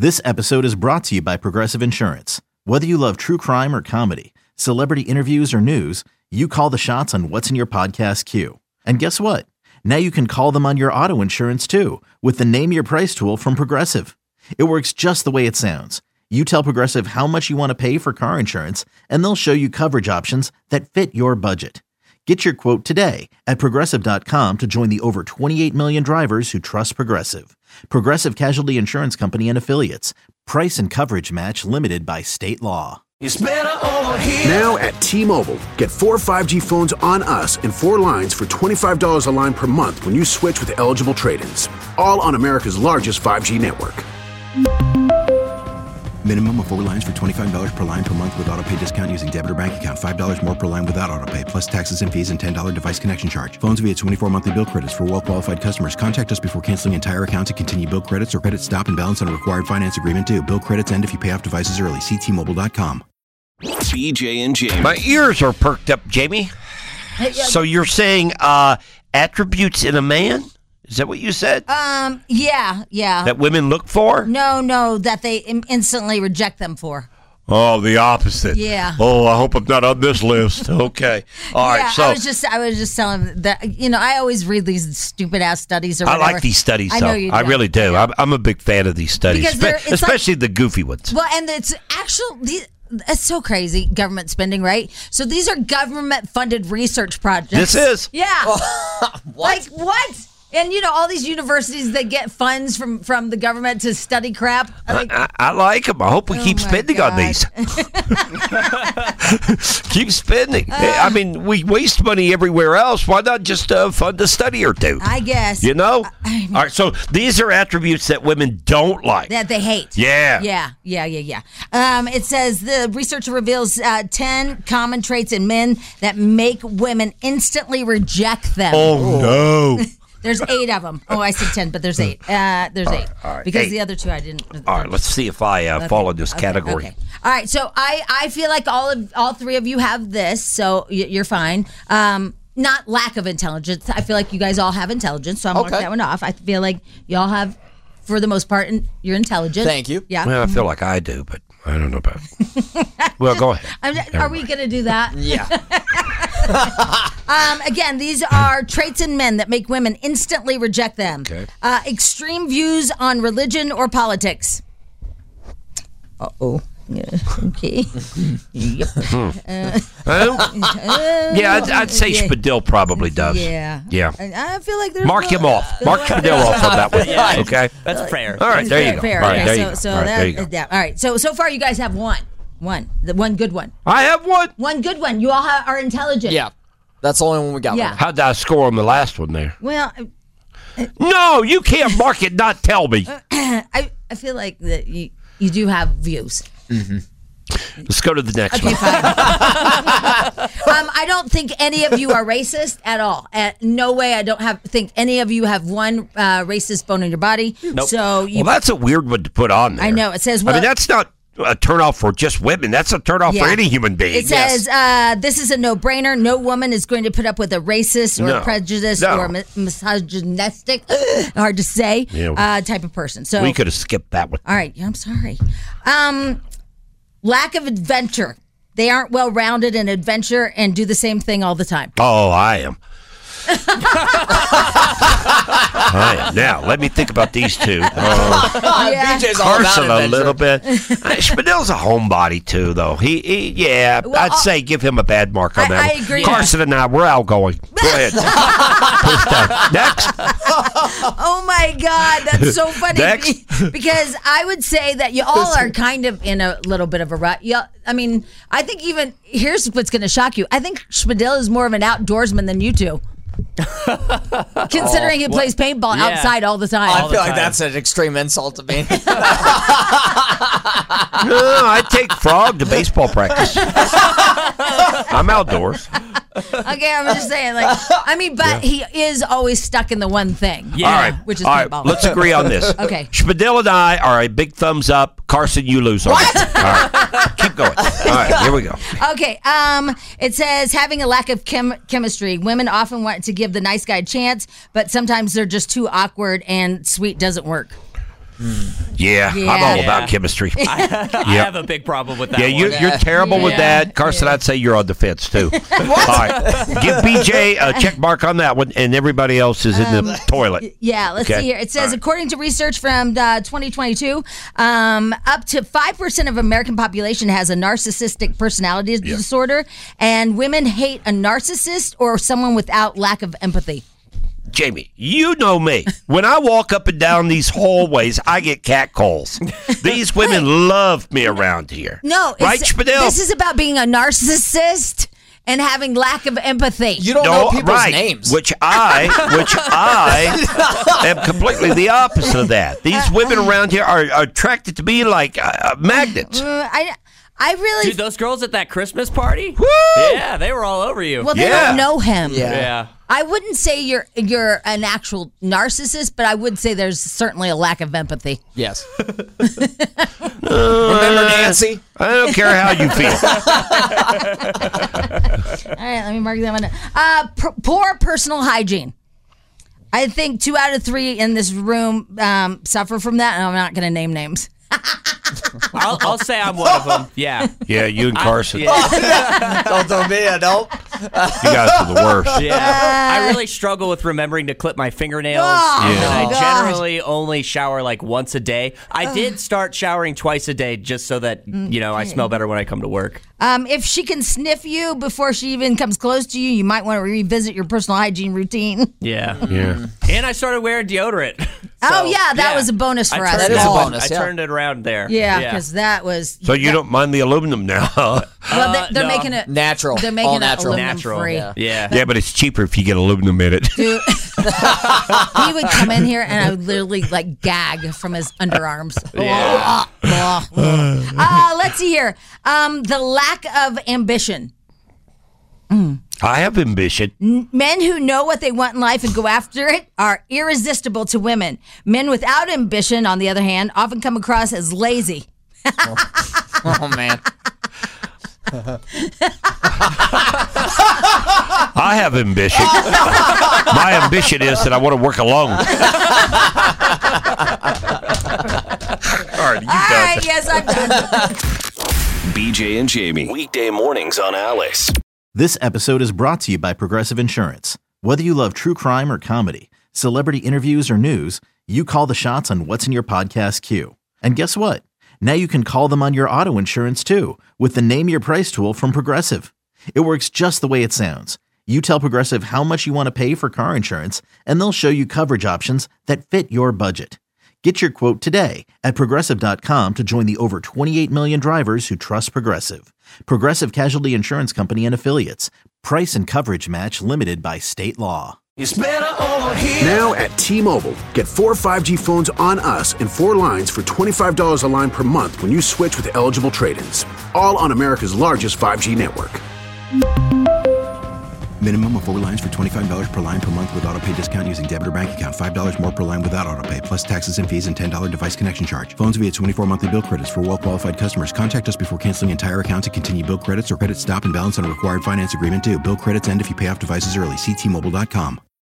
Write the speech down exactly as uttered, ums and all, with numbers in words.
This episode is brought to you by Progressive Insurance. Whether you love true crime or comedy, celebrity interviews or news, you call the shots on what's in your podcast queue. And guess what? Now you can call them on your auto insurance too with the Name Your Price tool from Progressive. It works just the way it sounds. You tell Progressive how much you want to pay for car insurance, and they'll show you coverage options that fit your budget. Get your quote today at Progressive dot com to join the over twenty-eight million drivers who trust Progressive. Progressive Casualty Insurance Company and Affiliates. Price and coverage match limited by state law. It's better over here. Now at T-Mobile, get four five G phones on us and four lines for twenty-five dollars a line per month when you switch with eligible trade-ins. All on America's largest five G network. Minimum of four lines for twenty-five dollars per line per month with autopay discount using debit or bank account. five dollars more per line without autopay, plus taxes and fees and ten dollars device connection charge. Phones via twenty-four monthly bill credits for well-qualified customers. Contact us before canceling entire account to continue bill credits or credit stop and balance on a required finance agreement due. Bill credits end if you pay off devices early. See T Mobile dot com. B J and Jamie. My ears are perked up, Jamie. So you're saying uh, attributes in a man? Is that what you said? Um, yeah, yeah. That women look for? No, no, that they im- instantly reject them for. Oh, the opposite. Yeah. Oh, I hope I'm not on this list. Okay. All yeah, right. So I was just, I was just telling them that, you know, I always read these stupid ass studies or I whatever. like these studies. I though. know you do. I really do. I'm, I'm a big fan of these studies, Because they're- Spe- it's especially the goofy ones. Well, and it's actual. These, it's so crazy, government spending, right? So these are government-funded research projects. This is. Yeah. What? Like what? And you know, all these universities that get funds from, from the government to study crap. I I, think, I, I like them. I hope we Oh keep my spending on God. these. Keep spending. Uh. I mean, we waste money everywhere else. Why not just uh, fund a study or two? I guess. You know? I- All right, so these are attributes that women don't like. That they hate. Yeah. Yeah, yeah, yeah, yeah. Um, it says the research reveals uh, ten common traits in men that make women instantly reject them. Oh, no. There's eight of them. Oh, I said ten, but there's eight. Uh, there's eight. all right. Because Eight. the other two I didn't. All right, let's see if I uh, Okay, fall in this okay, category. okay. All right, so I, I feel like all of all three of you have this, so y- you're fine. Um, not lack of intelligence. I feel like you guys all have intelligence, so I'm marking Okay. that one off. I feel like y'all have, for the most part, in, you're intelligent. Thank you. Yeah. Well, I feel like I do, but I don't know about it. Well, go ahead. I'm, are we going to do that? Yeah. Um, again, these are traits in men that make women instantly reject them. Okay. Uh, extreme views on religion or politics. Uh oh. Yeah. Okay. Yep. Uh, Uh, yeah, I'd, I'd say yeah. Spadil probably does. Yeah. Yeah. I, I feel like there's Mark him off. Mark Spadil off on that one. Yeah. Okay. That's fair. All right, there you go. Fair. All right, Okay, there so, you go. so All right, that, there you go. yeah. All right. So so far, you guys have one, one, the one good one, I have one. one good one. You all ha- are intelligent. Yeah. That's the only one we got. Yeah. How'd I score on the last one there? Well, No, you can't mark it, not tell me. I I feel like that you you do have views. Let's go to the next Okay, one. fine. um, I don't think any of you are racist at all. Uh, no way. I don't have think any of you have one uh, racist bone in your body. Nope. So you, Well, that's a weird one to put on there. I know it says. I Well, mean, that's not a turnoff for just women. That's a turnoff Yeah. for any human being. It says uh, this is a no-brainer. No woman is going to put up with a racist or No. a prejudiced No. or mi- misogynistic, hard to say, Yeah. uh, type of person. So we could have skipped that one. all right, I'm sorry. Um, lack of adventure. They aren't well-rounded in adventure and do the same thing all the time. Oh, I am. I am. Now, let me think about these two. Uh, Yeah. B J's all about Carson a adventure. little bit. Uh, Spadil's a homebody, too, though. He, he yeah, Well, I'd I'll- say give him a bad mark on I- that I one. agree. Carson and I, we're outgoing. Go ahead. Push down. Next. Oh my God, that's so funny. Next. Because I would say that you all are kind of in a little bit of a rut. You, I mean, I think even here's what's going to shock you. I think Spadil is more of an outdoorsman than you two. Considering he plays paintball Yeah. outside all the time. I feel like that's an extreme insult to me. No, I take Frog to baseball practice. I'm outdoors. Okay, I'm just saying, like, I mean, but he is always stuck in the one thing. All right. Which is All right. paintball. Let's agree on this. Okay. Spadil and I are a big thumbs up. Carson, you lose on it. All right. Keep going. All right. Here we go. Okay. Um, it says having a lack of chem- chemistry. Women often want to give the nice guy a chance, but sometimes they're just too awkward and sweet doesn't work. Yeah, Yeah. I'm all Yeah. about chemistry. I, I have a big problem with that Yeah, you, one. you're terrible with Yeah. that. Carson, I'd say you're on the fence, too. All right. Give B J a check mark on that one, and everybody else is in the toilet. Yeah, let's Okay. see here. It says, All right. according to research from uh, twenty twenty-two, um, up to five percent of American population has a narcissistic personality disorder, and women hate a narcissist or someone without lack of empathy. Jamie, you know me. When I walk up and down these hallways, I get catcalls. These women love me around here. No, Right, it's, Spadell? this is about being a narcissist and having lack of empathy. You don't No, know people's right, names. which I, which I am completely the opposite of that. These women around here are, are attracted to me like uh, magnets. Uh, I, I really. Dude, those girls at that Christmas party? Woo! Yeah, they were all over you. well, they Yeah. don't know him. Yeah. yeah. I wouldn't say you're you're an actual narcissist, but I would say there's certainly a lack of empathy. Yes. Remember Nancy? I don't care how you feel. All right, let me mark that one down. Uh, p- poor personal hygiene. I think two out of three in this room um, suffer from that, and I'm not going to name names. I'll, I'll say I'm one of them. Yeah. Yeah, you and Carson. Yeah. Don't tell me I don't. You guys are the worst. Yeah. I really struggle with remembering to clip my fingernails. Oh, and Yeah. I gosh. generally only shower like once a day. I did start showering twice a day just so that, you know, I smell better when I come to work. Um, if she can sniff you before she even comes close to you, you might want to revisit your personal hygiene routine. Yeah. Yeah. And I started wearing deodorant. Oh, So, yeah, that was a bonus for I us. turned That it is a on. bonus, I yeah. turned it around there. Yeah, because that was. So you don't mind the aluminum now, huh? Well, Uh, they, they're no. making it Natural. They're All making it natural. aluminum Natural. free. Yeah. Yeah. Yeah, but it's cheaper if you get aluminum in it. Dude, he would come in here and I would literally like gag from his underarms. Yeah. uh, let's see here. Um, the lack of ambition. I have ambition. Men who know what they want in life and go after it are irresistible to women. Men without ambition, on the other hand, often come across as lazy. Oh, man. I have ambition. My ambition is that I want to work alone. All right, you All done. right, yes, I'm done. B J and Jamie. Weekday mornings on Alice. This episode is brought to you by Progressive Insurance. Whether you love true crime or comedy, celebrity interviews or news, you call the shots on what's in your podcast queue. And guess what? Now you can call them on your auto insurance too with the Name Your Price tool from Progressive. It works just the way it sounds. You tell Progressive how much you want to pay for car insurance, and they'll show you coverage options that fit your budget. Get your quote today at Progressive dot com to join the over twenty-eight million drivers who trust Progressive. Progressive Casualty Insurance Company and Affiliates. Price and coverage match limited by state law. It's better over here. Now at T-Mobile, get four five G phones on us and four lines for twenty-five dollars a line per month when you switch with eligible trade-ins. All on America's largest five G network. Minimum of four lines for twenty-five dollars per line per month with auto pay discount using debit or bank account. five dollars more per line without auto pay, plus taxes and fees and ten dollars device connection charge. Phones via twenty-four monthly bill credits for well-qualified customers. Contact us before canceling entire account to continue bill credits or credit stop and balance on a required finance agreement due. Bill credits end if you pay off devices early. See T Mobile dot com.